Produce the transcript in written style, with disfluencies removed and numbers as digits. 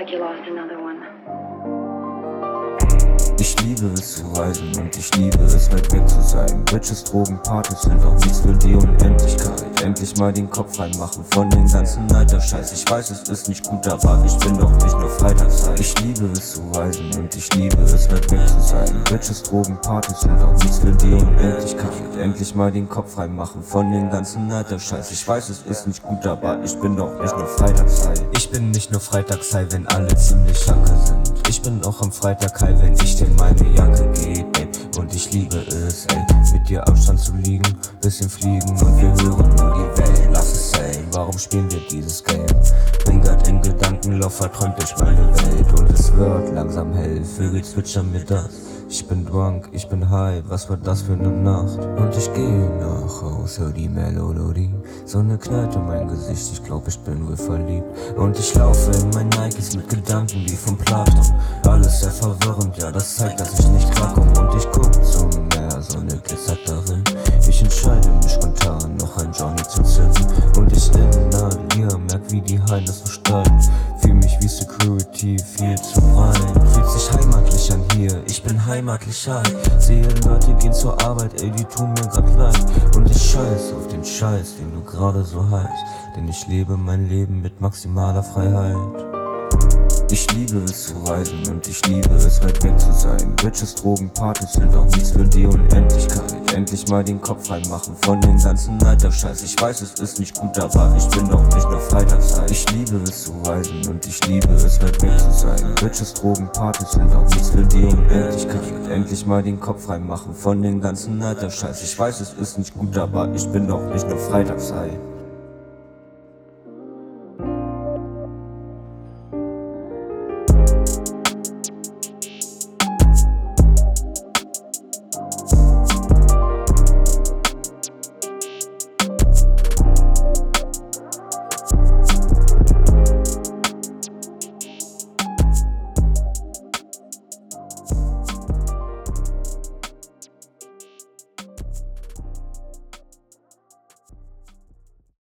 like you lost another one. Ich liebe es zu reisen und ich liebe es weit weg zu sein. Bitches, Drogen, Partys sind auch nichts für die Unendlichkeit. Endlich mal den Kopf reinmachen von den ganzen Neidscheiß. Ich weiß, es ist nicht gut, aber ich bin doch nicht nur Freitagszeit. Ich liebe es zu reisen und ich liebe es weit weg zu sein. Bitches, Drogen, Partys sind auch nichts für die Unendlichkeit. Endlich mal den Kopf reinmachen von den ganzen Neidscheiß. Ich weiß, es ist nicht gut, aber ich bin doch nicht nur Freitagszeit. Ich bin nicht nur Freitagszeit, wenn alle ziemlich Jacke sind. Ich bin auch am Freitag high, wenn ich dir meine Jacke geht, ey. Und ich liebe es, ey, mit dir am Strand zu liegen, bisschen fliegen und wir hören nur die Welt. Lass es sein, warum spielen wir dieses Game? Bin grad in Gedankenlauf, verträumt durch meine Welt. Und es wird langsam hell, Vögel zwitschern mir das. Ich bin drunk, ich bin high, was war das für ne Nacht? Und ich gehe nach Haus, hör die Melodie. Sonne knallt in mein Gesicht, ich glaub, ich bin wohl verliebt. Und ich laufe in mein Nikes mit Gedanken wie von Platon. Alles sehr verwirrend, ja, das zeigt, dass ich nicht klar komm. Und ich guck zum Meer, Sonne glitzert darin. Ich entscheide mich spontan, noch ein Johnny zu zünden. Und ich inhaliere, merk wie die Highness so steigt. Fühl mich wie Security, viel zu breit. Fühlt sich heimatlich an hier, ich bin heimatlich high. Sehe Leute gehen zur Arbeit, ey, die tun mir grad leid. Und ich scheiß auf den Scheiß, den du gerade so heißt. Denn ich lebe mein Leben mit maximaler Freiheit. Ich liebe es zu reisen und ich liebe es weit weg zu sein. Bitches, Drogen, Partys sind auch nichts für die Unendlichkeit. Endlich mal den Kopf reinmachen von den ganzen Neidscheiß. Ich weiß, es ist nicht gut, aber ich bin doch nicht nur Freitagszeit. Ich liebe es zu reisen und ich liebe es weit weg zu sein. Bitches, Drogen, Partys sind auch nichts für die Unendlichkeit. Endlich mal den Kopf reinmachen von den ganzen Neidscheiß. Ich weiß, es ist nicht gut, aber ich bin doch nicht nur Freitagszeit.